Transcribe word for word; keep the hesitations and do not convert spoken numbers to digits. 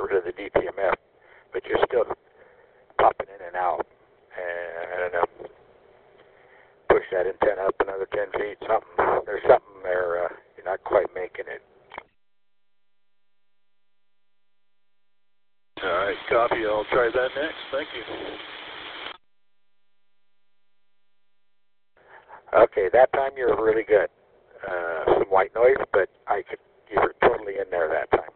rid of the D T M F, but you're still popping in and out. And I don't know, push that antenna up another ten feet, something. There's something there, uh, you're not quite making it. All right, copy. I'll try that next. Thank you. Okay, that time you were really good. Uh, some white noise, but I could, you were totally in there that time.